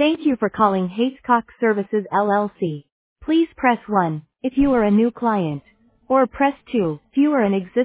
Thank you for calling Hayscock Services LLC. Please press 1 if you are a new client, or press 2 if you are an existing.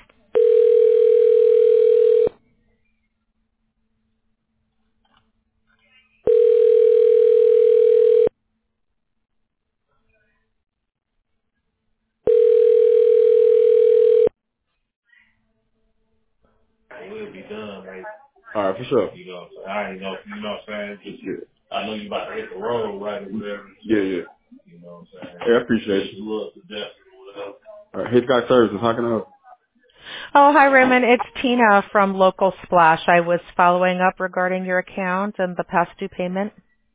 Will be done, right? All right, for sure. I ain't know, what I'm saying? Just, I know you about to hit the road, right, or whatever. Yeah, yeah. You know what I'm saying? Yeah, I appreciate it. Love to death or whatever. All right, Hayscock Services, how can I help? Oh, hi, Raymond. It's Tina from Local Splash. I was following up regarding your account and the past due payment.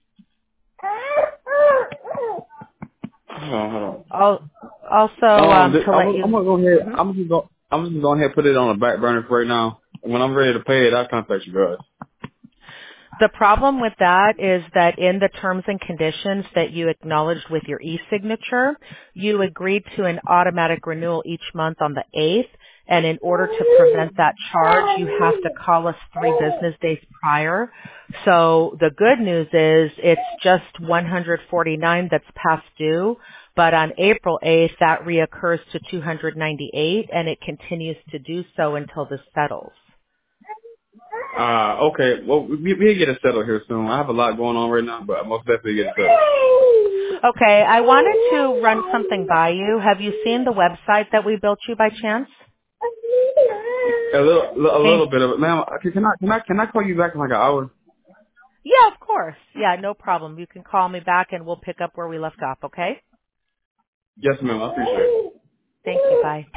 Hold on. Also, to let you. I'm gonna go ahead. Mhm. I'm just going ahead and put it on the back burner for right now. When I'm ready to pay it, I'll contact you guys. The problem with that is that in the terms and conditions that you acknowledged with your e-signature, you agreed to an automatic renewal each month on the 8th, and in order to prevent that charge, you have to call us 3 business days prior. So the good news is it's just 149 that's past due, but on April 8th, that reoccurs to 298, and it continues to do so until this settles. Okay. Well, we'll get it settled here soon. I have a lot going on right now, but I most definitely get it settled. Okay, I wanted to run something by you. Have you seen the website that we built you by chance? A Hey. little bit of it, ma'am. Can I call you back in like an hour? Yeah, of course. Yeah, no problem. You can call me back and we'll pick up where we left off, okay? Yes, ma'am. I appreciate it. Thank you. Bye.